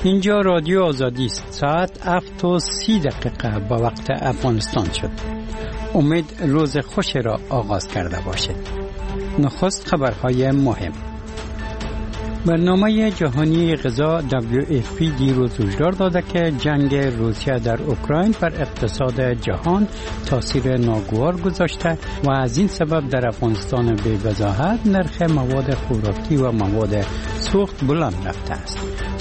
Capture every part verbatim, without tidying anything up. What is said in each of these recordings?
اینجا رادیو آزادی است. ساعت هفت و سی دقیقه با وقت افغانستان شد. امید روز خوش را آغاز کرده باشید. نخست خبرهای مهم. برنامه جهانی غذا دبلیو اف پی دیروز هشدار داده که جنگ روسیه در اوکراین بر اقتصاد جهان تاثیر ناگوار گذاشته و از این سبب در افغانستان به وضاحت نرخ مواد خوراکی و مواد سوخت بلند رفته است.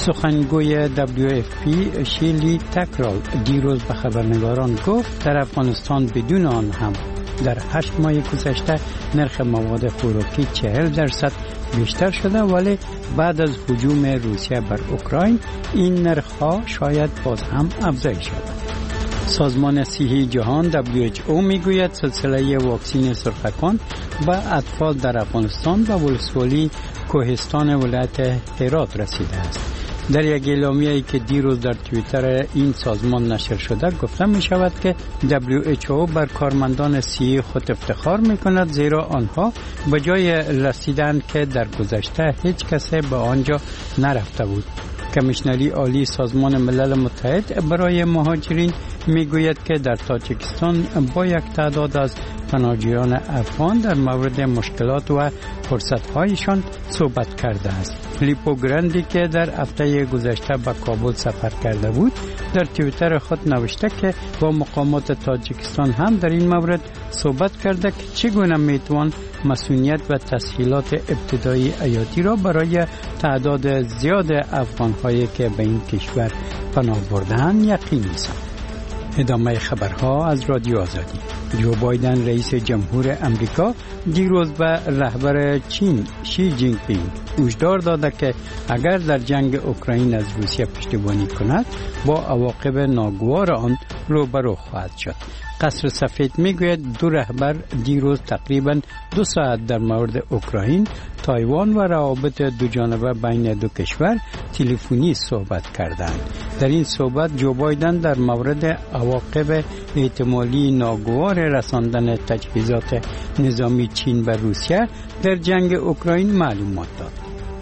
سخنگوی دبلیو اف پی شیلی تکرال دیروز به خبرنگاران گفت در افغانستان بدون آن هم در هشت ماه گذشته نرخ مواد خوراکی چهل درصد بیشتر شده، ولی بعد از هجوم روسیه بر اوکراین این نرخ‌ها شاید باز هم افزایش یابد. سازمان صحی جهان دبلیو اچ او میگوید سلسله واکسین سرخکان به اطفال در افغانستان و ولسوالی کوهستان ولایت هرات رسیده است. در یک اعلامیه‌ای که دیروز در توییتر این سازمان نشر شده گفته می شود که دبلیو اچ او بر کارمندان صحی خود افتخار می کند، زیرا آنها به جای رسیدن که در گذشته هیچ کسی به آنجا نرفته بود. کمیشنری عالی سازمان ملل متحد برای مهاجرین می گوید که در تاجیکستان با یک تعداد از پناهجویان افغان در مورد مشکلات و فرصت‌هایشان صحبت کرده است. فیلیپو گراندی که در هفته گذشته به کابل سفر کرده بود در توییتر خود نوشته که با مقامات تاجیکستان هم در این مورد صحبت کرده که چگونه میتوان مسئولیت و تسهیلات ابتدایی حیاتی را برای تعداد زیاد افغان‌هایی که به این کشور پناه برده‌اند یقینی سازد. ادامه خبرها از رادیو آزادی. جو بایدن رئیس جمهور امریکا دیروز به رهبر چین شی جین پینگ هشدار داده که اگر در جنگ اوکراین از روسیه پشتیبانی کند با عواقب ناگوار آن روبرو خواهد شد. قصر سفید میگوید دو رهبر دیروز تقریباً دو ساعت در مورد اوکراین، تایوان و روابط دو جانبه بین دو کشور تلفنی صحبت کردند. در این صحبت جو بایدن در مورد عواقب احتمالی ناگوار رساندن تجهیزات نظامی چین به روسیه در جنگ اوکراین معلومات داد.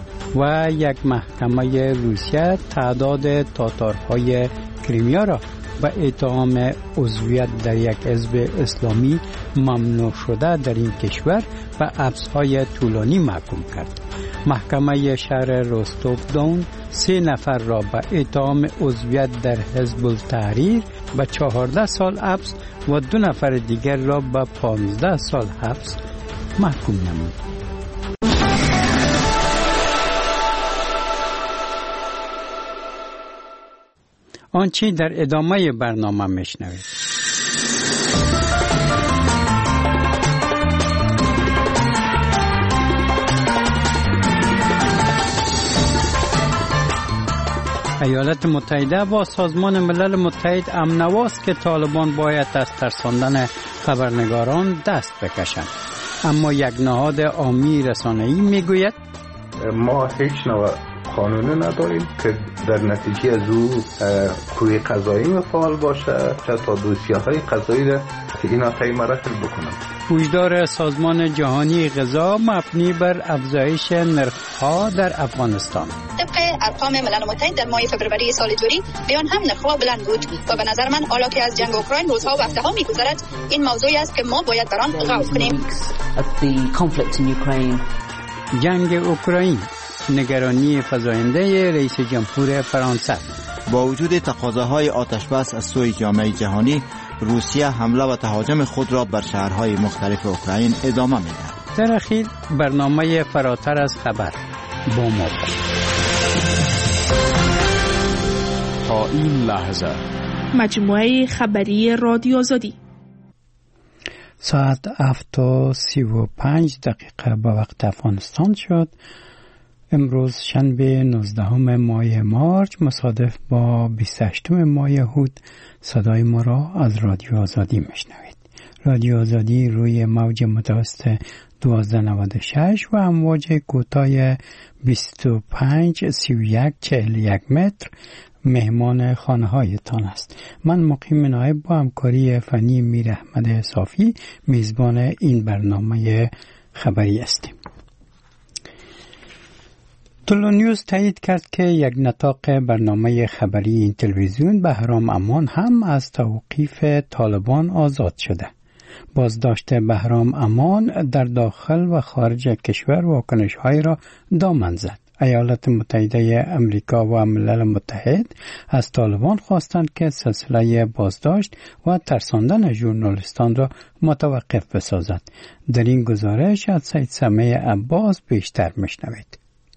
و یک محکمه روسیه تعداد تاتارهای کریمیا را به اتهام عضویت در یک حزب اسلامی ممنوع شده در این کشور به حبس‌های طولانی محکوم کرد. محکمه شهر روستوف دون سه نفر را به اتهام عضویت در حزب التحریر به چهارده سال حبس و دو نفر دیگر را به پانزده سال حبس محکوم نمود. آنچه در ادامه برنامه میشنوید. ایالات متحده با سازمان ملل متحد امنواست که طالبان باید از ترساندن خبرنگاران دست بکشند، اما یک نهاد عامی رسانه‌ای میگوید ما هیچ نوع قانونی نداریم که در نتیجه از او کوی قضایی فعال باشه تا دوسیه‌های قضایی را که اینا طی مراحل بکنند. هشدار سازمان جهانی غذا مبنی بر افزایش نرخ‌ها در افغانستان. طبق ارقام ملل متحد در ماه فوریه سال جاری بیان هم نرخ‌ها بلند بود و به نظر من حالا که از جنگ اوکراین روزها و هفته‌ها می‌گذرد این موضوعی است که ما باید بر آن غور کنیم. جنگ اوکراین، نگرانی فزاینده رئیس جمهور فرانسه. با وجود تقاضاهای آتشبس از سوی جامعه جهانی، روسیه حمله و تهاجم خود را بر شهرهای مختلف اوکراین ادامه می‌دهد. در اخیر برنامه فراتر از خبر با ما باشید. تا این لحظه مجموعه خبری رادیو آزادی. ساعت هفت و سی و پنج دقیقه به وقت افغانستان شد. امروز شنبه نوزدهم ماه مارچ مصادف با بیست و هشتم ماه هود صدای ما را از رادیو آزادی میشنوید. رادیو آزادی روی موج متوسط دوازده نود و شش و امواج کوتاه بیست و پنج سی و یک چهل و یک متر مهمان خانه هایتان است. من مقیم نایب با همکاری فنی میر احمد صافی میزبان این برنامه خبری هستیم. تولونیوز تایید کرد که یک نطاق برنامه خبری این تلویزیون بهرام امان هم از توقیف طالبان آزاد شده. بازداشت بهرام امان در داخل و خارج کشور واکنش‌های را دامن زد. ایالات متحده امریکا و ملل متحد از طالبان خواستند که سلسله بازداشت و ترساندن ژورنالیستان را متوقف بسازد. در این گزارش از سید سمیع عباس بیشتر میشنوید.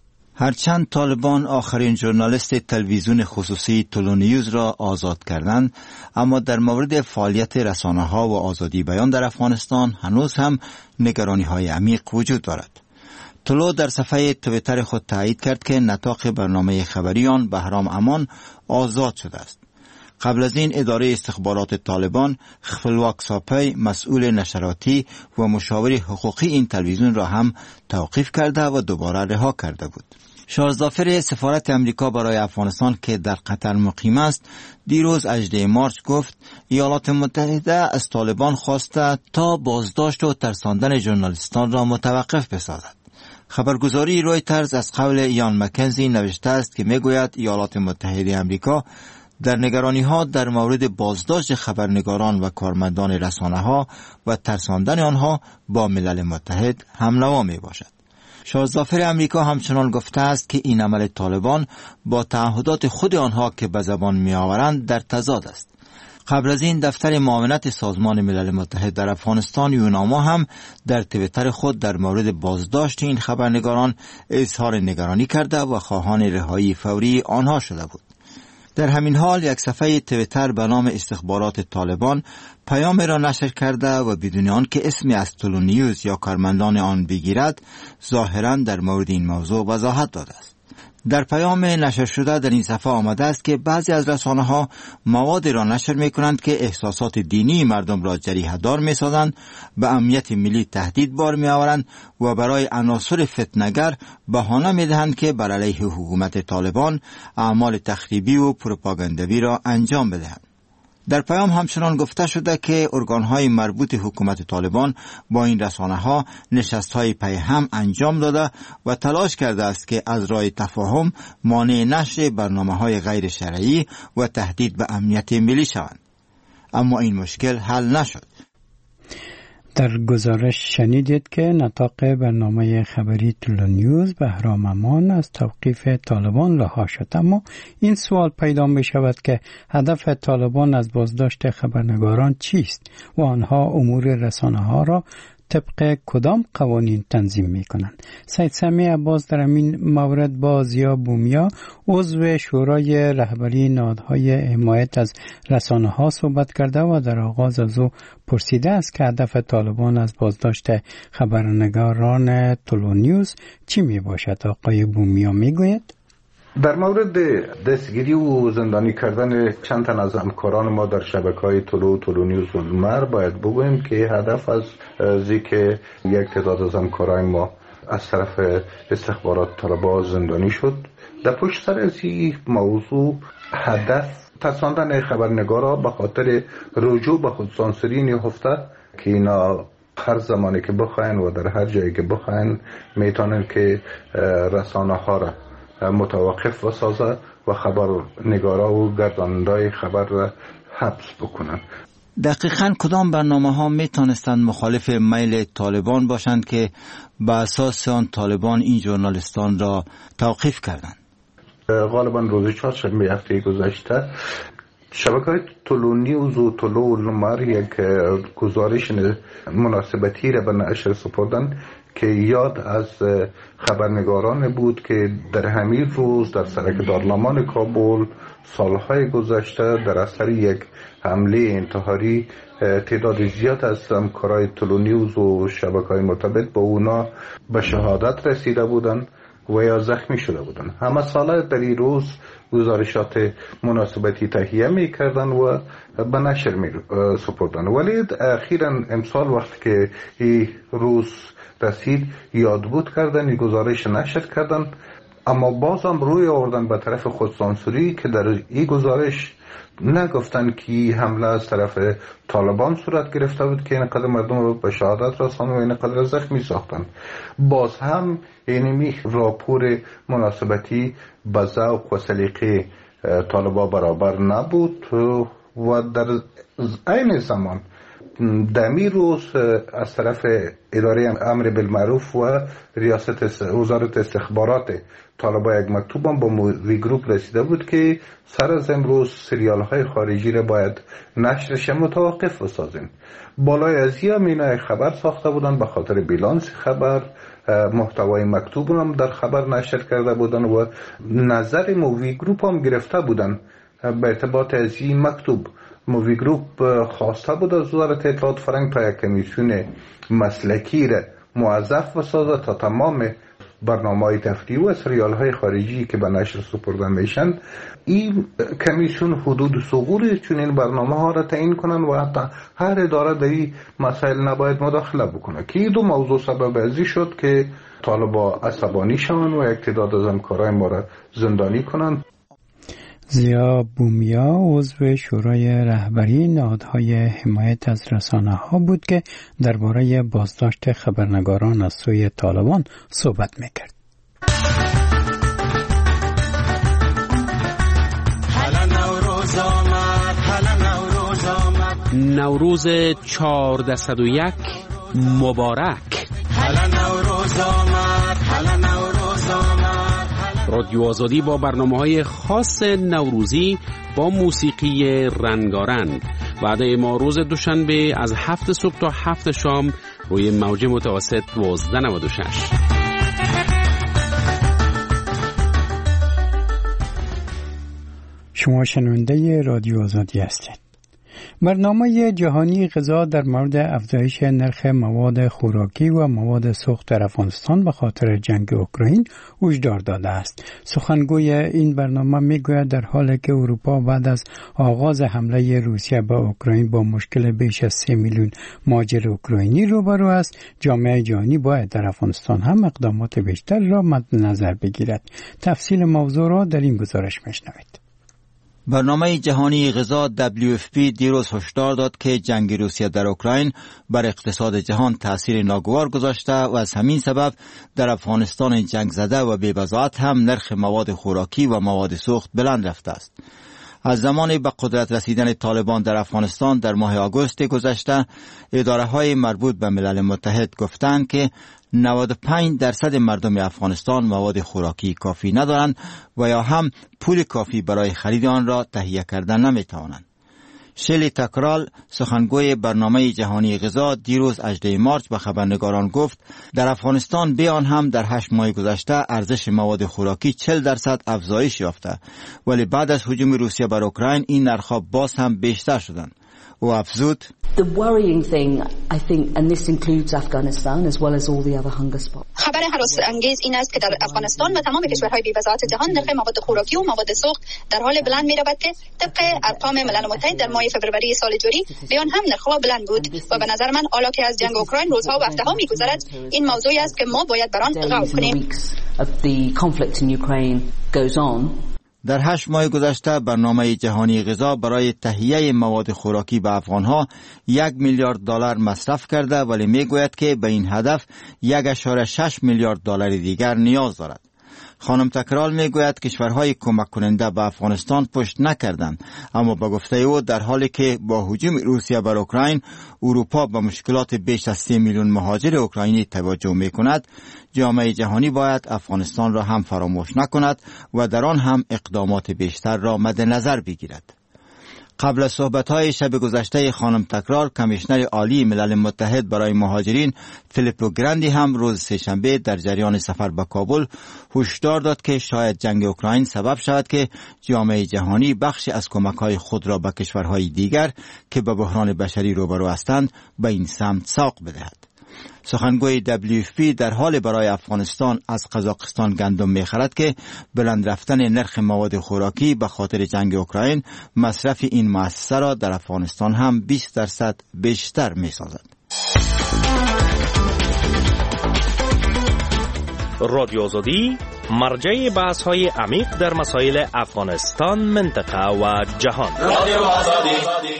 هرچند طالبان آخرین ژورنالیست تلویزیون خصوصی تولونیوز را آزاد کردند، اما در مورد فعالیت رسانه‌ها و آزادی بیان در افغانستان هنوز هم نگرانی‌های عمیق وجود دارد. تولو در صفحه توییتر خود تایید کرد که نطاق برنامه خبری آن بهرام امان آزاد شده است. قبل از این اداره استخبارات طالبان خفلواک ساپی مسئول نشراتی و مشاور حقوقی این تلویزیون را هم توقیف کرده و دوباره رها کرده بود. شارظافر سفارت امریکا برای افغانستان که در قطر مقیم است دیروز هجدهم مارس گفت ایالات متحده از طالبان خواسته تا بازداشت و ترساندن ژورنالیستان را متوقف بسازد. خبرگزاری رویترز از قول یان مکنزی نوشته است که میگوید ایالات متحده امریکا در نگرانی‌ها در مورد بازداشت خبرنگاران و کارمندان رسانه‌ها و ترساندن آنها با ملل متحد همنوا میباشد. شارظافر امریکا همچنان گفته است که این عمل طالبان با تعهدات خود آنها که به زبان میآورند در تضاد است. قبل از این دفتر معاونت سازمان ملل متحد در افغانستان یوناما هم در توییتر خود در مورد بازداشت این خبرنگاران اظهار نگرانی کرده و خواهان رهایی فوری آنها شده بود. در همین حال یک صفحه توییتر به نام استخبارات طالبان پیام را نشر کرده و بدون آن که اسمی از تولونیوز یا کارمندان آن بگیرد ظاهراً در مورد این موضوع وضاحت داده است. در پیام نشر شده در این صفحه آمده است که بعضی از رسانه‌ها مواد را نشر می‌کنند که احساسات دینی مردم را جریحه‌دار می‌سازند، به امنیت ملی تهدید بار می‌آورند و برای عناصر فتنه‌گر بهانه می‌دهند که بر علیه حکومت طالبان اعمال تخریبی و پروپاگاندوی را انجام بدهند. در پیام همچنان گفته شده که ارگان‌های مربوط حکومت طالبان با این رسانه‌ها نشست‌های پی هم انجام داده و تلاش کرده است که از راه تفاهم مانع نشر برنامه‌های غیر شرعی و تهدید به امنیت ملی شوند. اما این مشکل حل نشد. در گزارش شنیدید که نطاق برنامه خبری تولونیوز بهرام امان از توقیف طالبان رها شد. اما این سوال پیدا می شود که هدف طالبان از بازداشت خبرنگاران چیست و آنها امور رسانه ها را طبق کدام قوانین تنظیم می کنند؟ سید سمیع عباس در این مورد با ضیا بومیا عضو شورای رهبری نهادهای حمایت از رسانه ها صحبت کرده و در آغاز از او پرسیده است که هدف طالبان از بازداشت خبرنگاران تولونیوز چی می باشد؟ آقای بومیا می گوید؟ در مورد دستگیری و زندانی کردن چند تن از همکاران ما در شبکه‌های طلوع تولونیوز و المر باید بگوییم که هدف از ذکر یک تعداد از همکاران ما از طرف استخبارات طالبان زندانی شد. در پشت سر از این موضوع هدف ترساندن خبرنگارا به خاطر رجوع به خودسانسوری نهفته که اینا هر زمانی که بخواین و در هر جایی که بخواین میتونن که رسانه ها را متوقف بسازه و خبرنگارا و گردانندای خبر را حبس بکنن. دقیقاً کدام برنامه ها می توانستند مخالف میل طالبان باشند که به اساس آن طالبان این ژورنالیستان را توقیف کردند؟ غالباً روز چهارشنبه هفته گذشته شبکه‌های تولونیوز و طلوع المر یک گزارش مناسبتی را به نشر سپردند که یاد از خبرنگاران بود که در همین روز در سرک دارالمان کابل سالهای گذشته در اثر یک حمله انتحاری تعداد زیاد از همکارای تولونیوز و شبکه‌های مرتبط با اونا به شهادت رسیده بودند و یا زخمی شده بودند. همه ساله در این روز گزارشات مناسبتی تهیه می کردن و به نشر می سپردن، ولی اخیراً امسال وقتی که این روز رسید یاد بود کردن، این گزارش نشر کردن، اما باز هم روی آوردن به طرف خودسانسوری که در این گزارش نگفتن که حمله از طرف طالبان صورت گرفته بود که اینقدر مردم رو به شهادت رساند و اینقدر زخمی ساختن. باز هم اینمی راپور مناسبتی به ذوق و سلیقه طالبان برابر نبود و در عین زمان دمی روز از طرف اداره امر بالمعروف و ریاست وزارت استخبارات طالبان یک مکتوب هم با مووی گروپ رسیده بود که سر از امروز سریال های خارجی را باید نشرش متوقف بسازیم. بالای از این اینا خبر ساخته بودن به خاطر بیلانس خبر، محتوای مکتوب هم در خبر نشر کرده بودن و نظر مووی گروپ هم گرفته بودن به ارتباط از این مکتوب. مووی گروپ خواسته بود از وزارت اطلاعات فرهنگ تا یک کمیسیون مسلکی را موظف بسازه تا تمام برنامه‌های تفریحی و سریال های خارجی که به نشر سپرده میشن، این کمیسیون حدود ثغور چون این برنامه ها را تعیین کنن و حتی هر اداره در این مسائل نباید مداخله بکنه، که این دو موضوع سبب ازی شد که طالبان عصبانی شوند و یک تعداد از همکارای ما را زندانی کنند. زیا بومیا عضو شورای رهبری نهادهای حمایت از رسانه ها بود که درباره بازداشت خبرنگاران از سوی طالبان صحبت میکرد. نوروز چهاردهصد و یک مبارک. رادیو آزادی با برنامه‌های خاص نوروزی با موسیقی رنگارنگ. وعده ما روز دوشنبه از هفت صبح تا هفت شام روی موج متوسط دوازده نود و شش. شما شنونده رادیو آزادی هستید. برنامه جهانی غذا در مورد افزایش نرخ مواد خوراکی و مواد سوخت در افغانستان به خاطر جنگ اوکراین هشدار داده است. سخنگوی این برنامه میگوید در حالی که اروپا بعد از آغاز حمله روسیه به اوکراین با مشکل بیش از سه میلیون مهاجر اوکراینی روبرو است، جامعه جهانی باید در افغانستان هم اقدامات بیشتر را مد نظر بگیرد. تفصیل موضوع را در این گزارش میشنوید. برنامه جهانی غذا دبلیو اف پی دیروز هشدار داد که جنگ روسیه در اوکراین بر اقتصاد جهان تأثیر ناگوار گذاشته و از همین سبب در افغانستان جنگ زده و بی‌بضاعت هم نرخ مواد خوراکی و مواد سوخت بلند رفته است. از زمان به قدرت رسیدن طالبان در افغانستان در ماه آگوست گذشته، اداره‌های مربوط به ملل متحد گفتند که نود و پنج درصد مردم افغانستان مواد خوراکی کافی ندارند و یا هم پول کافی برای خرید آن را تهیه کردن نمی‌توانند. شلی تکرال، سخنگوی برنامه جهانی غذا، دیروز هجدهم مارس به خبرنگاران گفت در افغانستان به آن هم در هشت ماه گذشته ارزش مواد خوراکی چهل درصد افزایش یافته، ولی بعد از هجوم روسیه بر اوکراین این نرخ‌ها باز هم بیشتر شدند. و افزود The worrying thing, I think, and this includes Afghanistan as well as all the other hunger spots. خبر هراس انگیز این است که در افغانستان و تمام کشورهای بی‌بضاعت جهان نرخ مواد خوراکی و مواد سوخت در حال بلند می‌رود که طبق ارقام ملل متحد در ماه فوریه سال جاری بیان هم نرخ‌ها بلند بود و به نظر من حالا که از جنگ اوکراین روزها و هفته‌ها می‌گذرد این موضوعی است که ما باید بر آن غور کنیم. در هشت ماه گذشته برنامه جهانی غذا برای تهیه مواد خوراکی به افغانها یک میلیارد دلار مصرف کرده، ولی میگوید که به این هدف یک اشاره شش میلیارد دلار دیگر نیاز دارد. خانم تکرال میگوید کشورهای کمک کننده به افغانستان پشت نکردند، اما به گفته او در حالی که با هجوم روسیه بر اوکراین اروپا به مشکلات بیش از سه میلیون مهاجر اوکراینی توجه میکند، جامعه جهانی باید افغانستان را هم فراموش نکند و در آن هم اقدامات بیشتر را مد نظر بگیرد. قبل از صحبت‌های شب گذشته خانم تکرار، کمیشنر عالی ملل متحد برای مهاجرین فیلیپو گراندی هم روز سه‌شنبه در جریان سفر به کابل هشدار داد که شاید جنگ اوکراین سبب شود که جامعه جهانی بخشی از کمک‌های خود را به کشورهای دیگر که به بحران بشری روبرو هستند به این سمت ساق بدهد. سخنگوی دبلیو اف پی در حال برای افغانستان از قزاقستان گندم می‌خرد که بلند رفتن نرخ مواد خوراکی به خاطر جنگ اوکراین مصرف این مؤسسه را در افغانستان هم بیست درصد بیشتر می‌سازد. رادیو آزادی مرجع بحث های عمیق در مسائل افغانستان، منطقه و جهان. رادیو آزادی.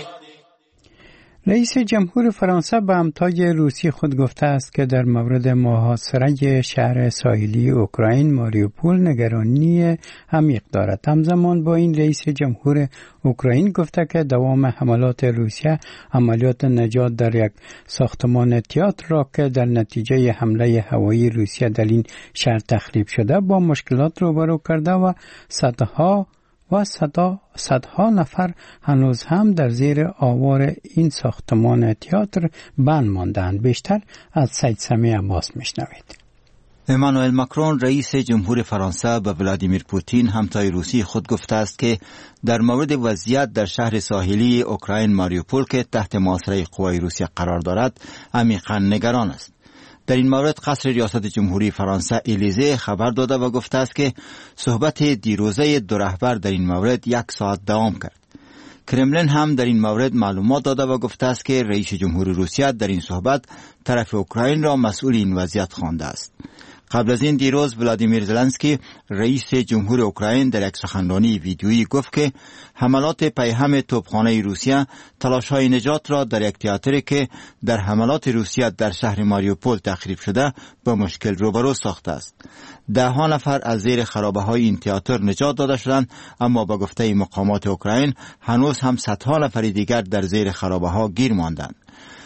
رئیس جمهور فرانسه به همتای روسی خود گفته است که در مورد محاصره شهر ساحلی اوکراین ماریوپول نگرانی عمیق دارد. همزمان با این رئیس جمهور اوکراین گفته که دوام حملات روسیه عملیات نجات در یک ساختمان تئاتر را که در نتیجه حمله هوایی روسیه در این شهر تخریب شده با مشکلات روبرو کرده و صدها و صدا صدها نفر هنوز هم در زیر آوار این ساختمان تئاتر بند ماندند. بیشتر از سید سمیع عباس میشنوید. امانوئل ماکرون رئیس جمهور فرانسه به ولادیمیر پوتین همتای روسی خود گفته است که در مورد وضعیت در شهر ساحلی اوکراین ماریوپول که تحت محاصره قوای روسیه قرار دارد عمیقاً نگران است. در این مورد قصر ریاست جمهوری فرانسه الیزه خبر داده و گفته است که صحبت دیروزه دو رهبر در این مورد یک ساعت دوام کرد. کرملین هم در این مورد معلومات داده و گفته است که رئیس جمهور روسیه در این صحبت طرف اوکراین را مسئول این وضعیت خوانده است. قبل از این دیروز ولادیمیر زلنسکی رئیس جمهور اوکراین در یک سخنرانی ویدیویی گفت که حملات پیهم توپخانه روسیه تلاش‌های نجات را در یک تئاتری که در حملات روسیه در شهر ماریوپول تخریب شده با مشکل روبرو ساخته است. ده ها نفر از زیر خرابه‌های این تئاتر نجات داده شدند، اما با گفته مقامات اوکراین هنوز هم صدها نفر دیگر در زیر خرابه‌ها گیر ماندند.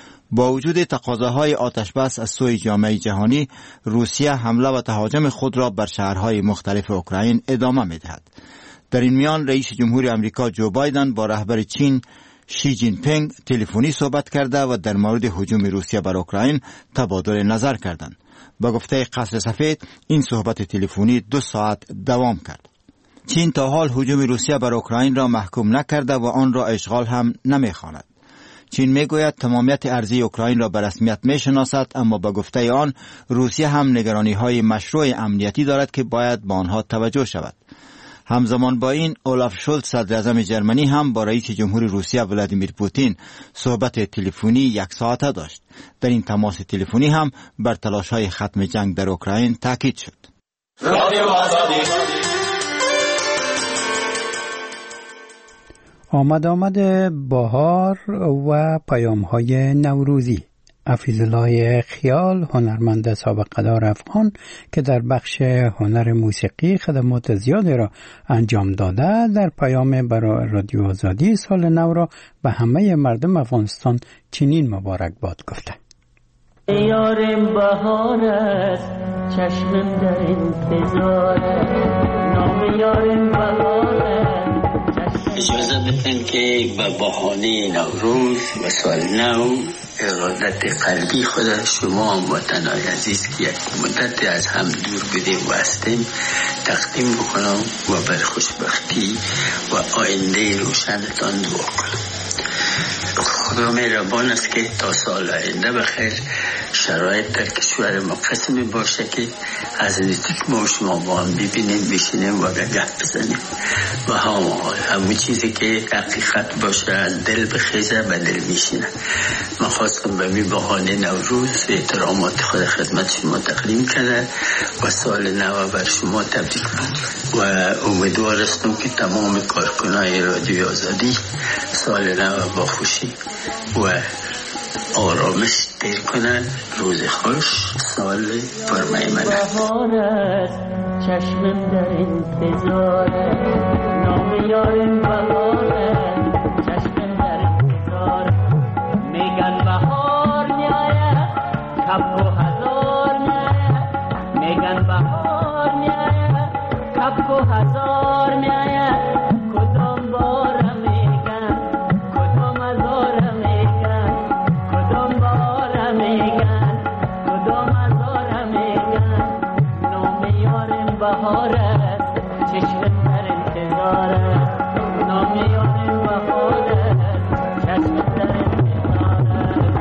با وجود تقاضاهای آتشبس از سوی جامعه جهانی، روسیه حمله و تهاجم خود را بر شهرهای مختلف اوکراین ادامه می‌دهد. در این میان رئیس جمهور آمریکا جو بایدن با رهبر چین شی جین پینگ تلفنی صحبت کرده و در مورد هجوم روسیه بر اوکراین تبادل نظر کردند. با گفته قصر سفید این صحبت تلفنی دو ساعت دوام کرد. چین تا حال هجوم روسیه بر اوکراین را محکوم نکرده و آن را اشغال هم نمی‌خواند. چین میگوید تمامیت ارضی اوکراین را به رسمیت میشناسد، اما با گفته آن روسیه هم نگرانی‌های مشروع امنیتی دارد که باید به آنها توجه شود. همزمان با این اولاف شولز صدر اعظم جرمنی هم با رئیس جمهور روسیه ولادیمیر پوتین صحبت تلفنی یک ساعته داشت. در این تماس تلفنی هم بر تلاش‌های ختم جنگ در اوکراین تاکید شد. آمد آمد بهار و پیام‌های نوروزی. حفیظالله خیال، هنرمند سابقه‌دار افغان که در بخش هنر موسیقی خدمات زیادی را انجام داده، در پیام برای رادیو آزادی سال نو را به همه مردم افغانستان چنین مبارکباد گفته. یارم بهار است، چشمم در انتظار، نام یارم بهار است. اجازه بدن که به بهانه نوروز و سال نو ارادت قلبی خود شما هموطنان عزیز که یک مدت از هم دور بودیم و هستیم تقدیم بکنم و بر خوشبختی و آینده روشنتان دعا کنم. خدا مهربان است که تا سال آینده بخیر شرایط در کشور ما قسمی باشه که از نزدیک ما شما با هم ببینیم، بشینیم و گپ بزنیم و هم همون چیزی که حقیقت باشه از دل بخیزه به دل میشینه. من خواستم به می بهانه نوروز احترامات خود خدمت شما تقدیم کرده و سال نو بر شما تبریک بگم و امیدوار هستم که تمام کارکنای رادیو آزادی سال نو با خوشی و آرامش دیر کنن. روز خوش، سال پرمیمنه. بهار است، چشمم در انتظار، نام یارم بهار است، چشمم در انتظار. میگن بهار میآید، کبک و هزار میآید. میگن بهار میآید، کبک و هزار میآید. کدام بار میگن، کدام هزار میگن، کدام بار میگن، کدام هزار میگن. نام یارم بهار است، چشمم در انتظار است. نام یارم بهار است، چشمم در انتظار است.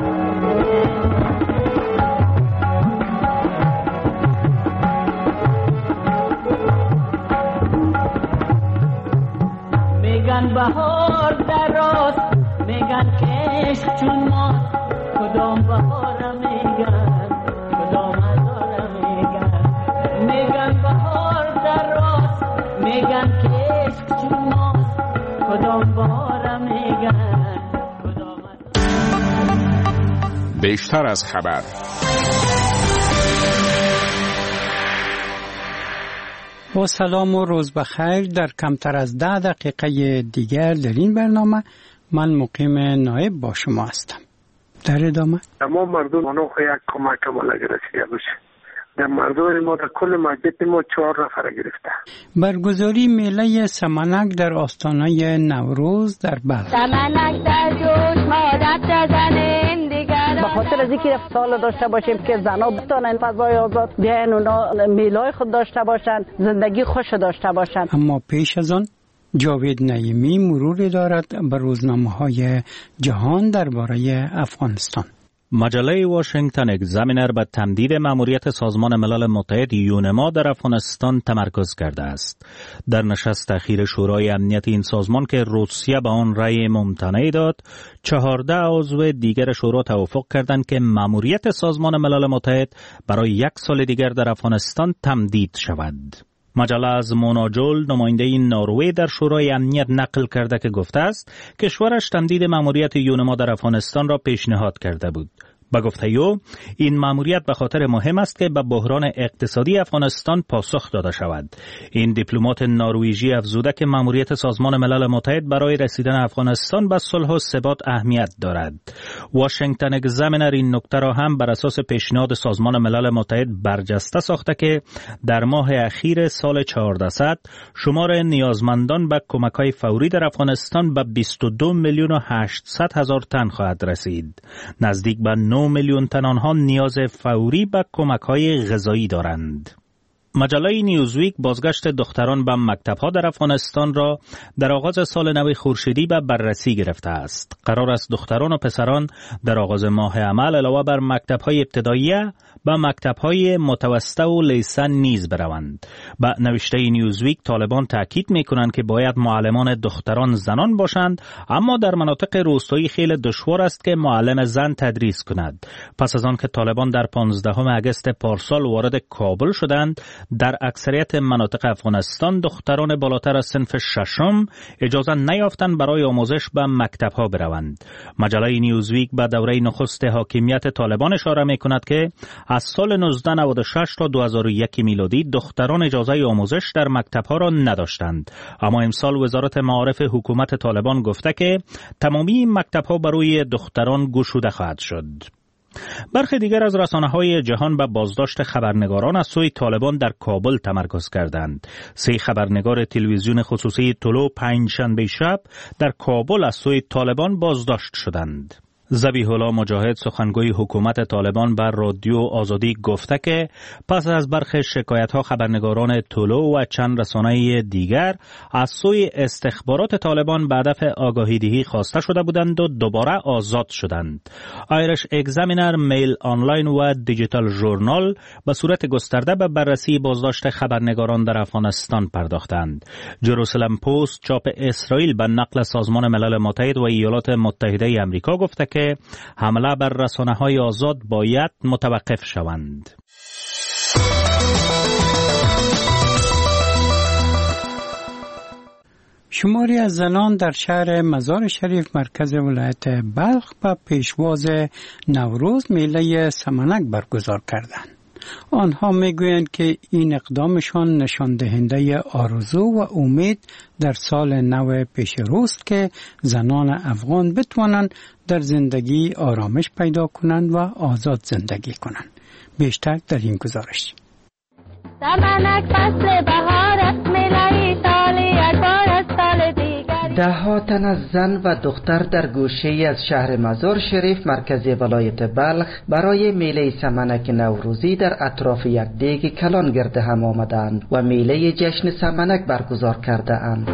میگن بهار در راست، میگن کش چون ما. کدام بهار میگن، کدام هزار میگن. بیشتر از خبر. با سلام و روز بخیر. در کمتر از ده دقیقه دیگر در این برنامه من مقیم نایب با شما هستم. در ادامه تمام مردم منو یک کمک بالا گرفته باشه. در مردم ما در کل مسجد ما چهار نفر گرفته. برگزاری میله سمنک در آستانه نوروز در بلخ. سمنک در جوش مادت بزنیم دیگر. به خاطر از اینکه سال داشته باشیم که زنا بتونن فضای آزاد بیاین اونا میلای خود داشته باشن، زندگی خوش داشته باشن. اما پیش از آن جاوید نعیمی مروری دارد بر روزنامه‌های جهان درباره افغانستان. مجله واشنگتن اگزامینر به تمدید مأموریت سازمان ملل متحد یونما در افغانستان تمرکز کرده است. در نشست اخیر شورای امنیت این سازمان که روسیه به آن رأی ممتنع داد، چهارده عضو دیگر شورا توافق کردند که مأموریت سازمان ملل متحد برای یک سال دیگر در افغانستان تمدید شود. مجله از مناجل نماینده نروژ در شورای امنیت نقل کرده که گفته است کشورش تمدید مأموریت یونما در افغانستان را پیشنهاد کرده بود. با گفته او این مأموریت به خاطر مهم است که به بحران اقتصادی افغانستان پاسخ داده شود. این دیپلمات نروژی افزوده که مأموریت سازمان ملل متحد برای رسیدن افغانستان به صلح و ثبات اهمیت دارد. واشنگتن اگزامینر این نکته را هم بر اساس پیشنهاد سازمان ملل متحد برجسته ساخته که در ماه اخیر سال چهاردهصد شمار نیازمندان به کمک‌های فوری در افغانستان به بیست و دو میلیون و هشتصد هزار تن خواهد رسید. نزدیک به نه میلیون تن آنها نیاز فوری به کمک‌های غذایی دارند. مجله نیوزویک بازگشت دختران به مکتب‌ها در افغانستان را در آغاز سال نو خورشیدی به بررسی گرفته است. قرار است دختران و پسران در آغاز ماه عمل علاوه بر مکتب‌های ابتداییه به مکتب‌های متوسطه و لیسن نیز بروند. با نوشته نیوزویک طالبان تاکید می‌کنند که باید معلمان دختران زنان باشند، اما در مناطق روستایی خیلی دشوار است که معلم زن تدریس کند. پس از آن که طالبان در پانزدهم اگست پارسال وارد کابل شدند، در اکثریت مناطق افغانستان دختران بالاتر از صنف ششم اجازه نیافتند برای آموزش به مکتب‌ها بروند. مجله نیوزویک به دوره نخست حاکمیت طالبان اشاره می‌کند که از سال نوزده نود و شش تا دو هزار و یک میلادی دختران اجازه آموزش در مکتب‌ها را نداشتند، اما امسال وزارت معارف حکومت طالبان گفته که تمامی مکتب‌ها برای دختران گشوده خواهد شد. برخی دیگر از رسانه‌های جهان به بازداشت خبرنگاران از سوی طالبان در کابل تمرکز کردند. سه خبرنگار تلویزیون خصوصی طلوع پنجشنبه شب در کابل از سوی طالبان بازداشت شدند. ذبیح الله مجاهد سخنگوی حکومت طالبان بر رادیو آزادی گفته که پس از برخی شکایت‌ها خبرنگاران طلوع و چند رسانه دیگر از سوی استخبارات طالبان به هدف آگاهی دهی خواسته شده بودند و دوباره آزاد شدند. آیرش اگزامینر، میل آنلاین و دیجیتال ژورنال به صورت گسترده به بررسی بازداشت خبرنگاران در افغانستان پرداختند. جروسلم پست چاپ اسرائیل به نقل سازمان ملل متحد و ایالات متحده آمریکا گفته که حمله بر رسانه‌های آزاد باید متوقف شوند. شماری از زنان در شهر مزار شریف مرکز ولایت بلخ به پیشواز نوروز میله سمنک برگزار کردند. آنها میگویند که این اقدامشان نشان دهنده آرزو و امید در سال نو پیش روست که زنان افغان بتوانند در زندگی آرامش پیدا کنند و آزاد زندگی کنند. بیشتر در این گزارش. سمنک فصل بهار است، میله سال یک بار از سال دیگر. ده ها تن از زن و دختر در گوشه‌ای از شهر مزار شریف مرکز ولایت بلخ برای میله سمنک نوروزی در اطراف یک دیگ کلان گرد هم آمدند و میله جشن سمنک برگزار کرده اند.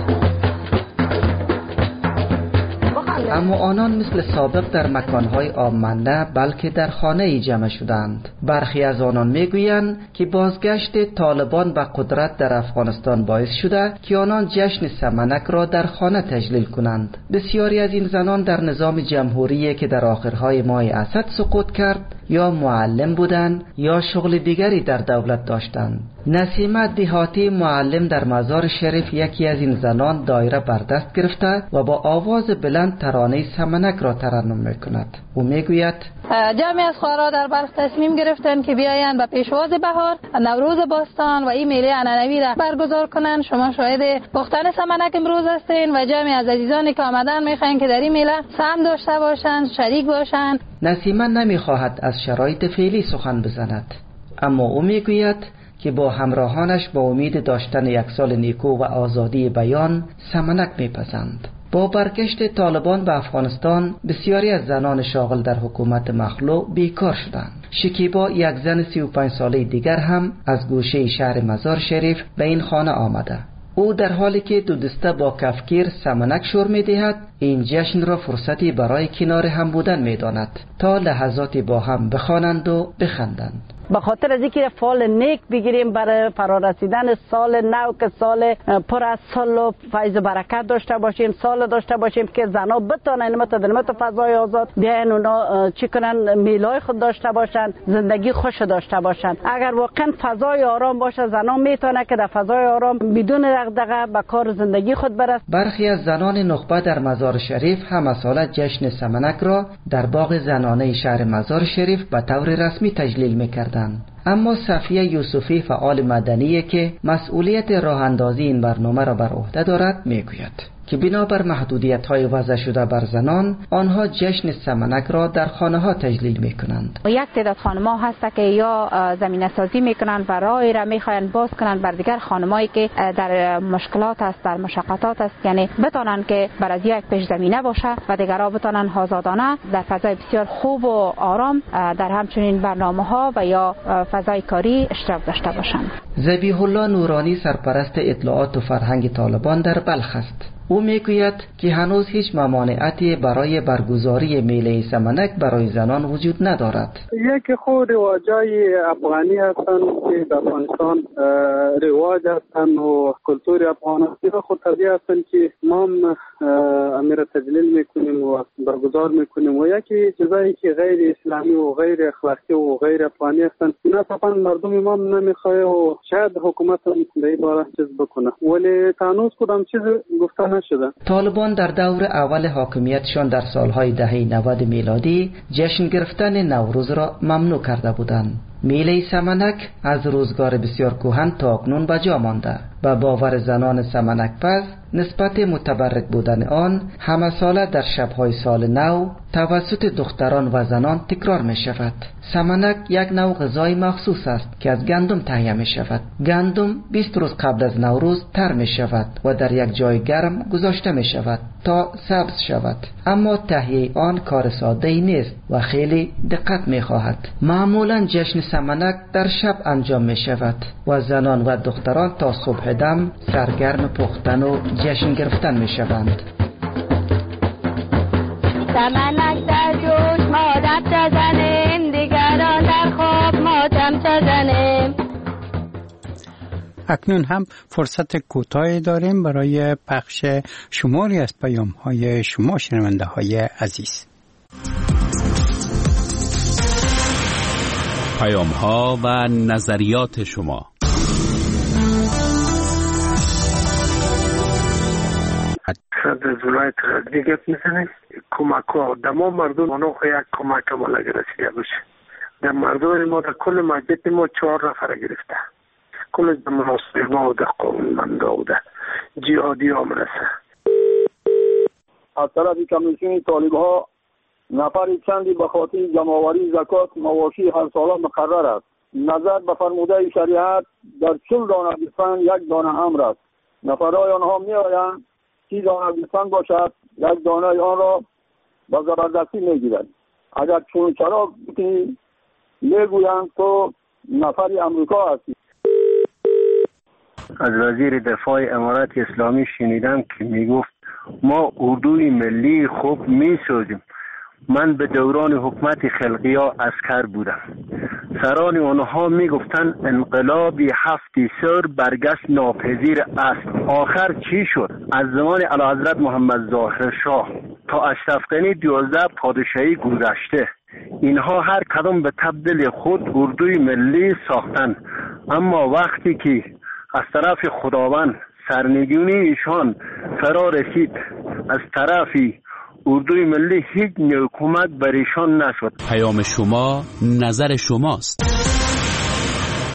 اما آنان مثل سابق در مکانهای عام نه، بلکه در خانه جمع شدند. برخی از آنان میگویند که بازگشت طالبان به قدرت در افغانستان باعث شده که آنان جشن سمنک را در خانه تجلیل کنند. بسیاری از این زنان در نظام جمهوری که در آخرهای ماه اسد سقوط کرد یا معلم بودند یا شغل دیگری در دولت داشتند. نسیمه دهاتی معلم در مزار شریف یکی از این زنان دایره بر دست گرفته و با آواز بلند ترانه سمنک را ترنم میکند. او میگوید جمعی از خواهرها در بلخ تصمیم گرفتن که بیاین به پیشواز بهار نوروز باستان و این میله عنعنوی را برگزار کنن. شما شاهد پختن سمنک امروز هستین و جمعی از عزیزانی که آمدن میخواین که در این میله سهم داشته باشن، شریک باشن. نسیمه نمیخواهد از شرایط فعلی سخن بزند، اما او میگوید که با همراهانش با امید داشتن یک سال نیکو و آزادی بیان سمنک میپزند. با برگشت طالبان به افغانستان بسیاری از زنان شاغل در حکومت مخلوع بیکار شدند. شکیبا، یک زن سی و پنج ساله دیگر هم از گوشه شهر مزار شریف به این خانه آمده. او در حالی که دو دسته با کفگیر سمنک شور می دهد، این جشن را فرصتی برای کنار هم بودن می داند تا لحظاتی با هم بخوانند و بخندند. به خاطر از اینکه فال نیک بگیریم برای فرارسیدن سال نو که سال پر از سال و فیض و برکت داشته باشیم، سال داشته باشیم که زنا بتونن متدلمت فضای آزاد بیاین اونا چی کنن، میلای خود داشته باشن، زندگی خوش داشته باشن. اگر واقعا فضای آرام باشه زنا میتونه که در فضای آرام بدون دغدغه به کار زندگی خود برسه. برخی از زنان نخبه در مزار شریف هم سال جشن سمنک را در باغ زنانه شهر مزار شریف به طور رسمی تجلیل میکردند. اما صفیه یوسفی فعال مدنی که مسئولیت راه اندازی این برنامه را بر عهده دارد میگوید که بنابر محدودیت‌های وضع شده بر زنان، آنها جشن سمنک را در خانه‌ها تجلیل می‌کنند. یک تعداد خانم‌ها هست که یا زمینه سازی می‌کنند و راهی را می‌خواهند باز کنند بر دیگر خانمایی که در مشکلات است، در مشقات است، یعنی بتونن که بر از یک پیش زمینه باشه و دیگرها بتونن آزادانه در فضای بسیار خوب و آرام در همچنین برنامه‌ها و یا فضای کاری اشتراک داشته باشند. ذبیح الله نورانی سرپرست اطلاعات و فرهنگ طالبان در بلخ است. او میگوید که هنوز هیچ ممانعتی برای برگزاری میله سمنک برای زنان وجود ندارد. یک خود رواجای افغانی هستند که در افغانستان رواج هستند و کلتور افغانی را خود طبیعی هستند که ما امیر تجلیل میکنیم و برگزار میکنیم و یکی چیزایی که غیر اسلامی و غیر اخلاقی و غیر افغانی هستند اینا طبعا مردم ما نمیخواه و شاید حکومت هم به این باره چیز بکنه، ولی تانوز کدام چیز گفته نشده. طالبان در دور اول حاکمیتشان در سالهای دهه نود میلادی جشن گرفتن نوروز را ممنوع کرده بودند. میله سمنک از روزگار بسیار کهن تا اکنون به جا مانده و باور زنان سمنک پز نسبت متبرک بودن آن همه ساله در شبهای سال نو توسط دختران و زنان تکرار می شود. سمنک یک نوع غذای مخصوص است که از گندم تهیه می شود. گندم بیست روز قبل از نوروز تر می شود و در یک جای گرم گذاشته می شود تا سبز شود، اما تهیه آن کار ساده ای نیست و خیلی دقت می خواهد. معمولا جشن سمنک در شب انجام می شود و زنان و دختران تا صبح دم سرگرم پختن و جشن گرفتن می شوند. سمنک در جوش ما دب بزنیم، دیگران در خواب ماتم بزنیم. اکنون هم فرصت کوتاهی داریم برای پخش شماری از پیام‌های شما شنونده های عزیز. پیام‌ها و نظریات شما. صد زولای تردیگت میزنه کمک ها دما مردم منو خیلی کمک ها بالا گرسیده باشه. در مردم ما در کل مجلس ما چهار نفر گرفته، کل در مناسب ما و در قوم منده و در جهادی ها مرسه. از طرف کمیسیون طالب ها نفر چندی به خاطر جمعآوری زکات مواشی هر ساله مقرر است. نظر به فرموده شریعت در چل دانه گوسفند یک دانه امر است. نفرهای آنها می آیند سی دانه گوسفند باشد، یک دانه آن را به زبردستی می گیرند. اگر چون چرا بکنی میگویند تو نفری امریکا هستی. از وزیر دفاع امارات اسلامی شنیدم که میگفت ما اردوی ملی خوب میسازیم. من به دوران حکومت خلقیا عسکر بودم. سران آنها میگفتن انقلابی هفتی سر برگشت ناپذیر است. آخر چی شد؟ از زمان اعلیحضرت محمد ظاهر شاه تا اشرف غنی دوازده پادشاهی گذشته، اینها هر کدام به تبدیل خود اردوی ملی ساختن، اما وقتی که از طرف خداوند سرنگونی ایشان فرا رسید، از طرفی اردوی ملی هیچ حکومت بریشان نشد. پیام شما نظر شماست.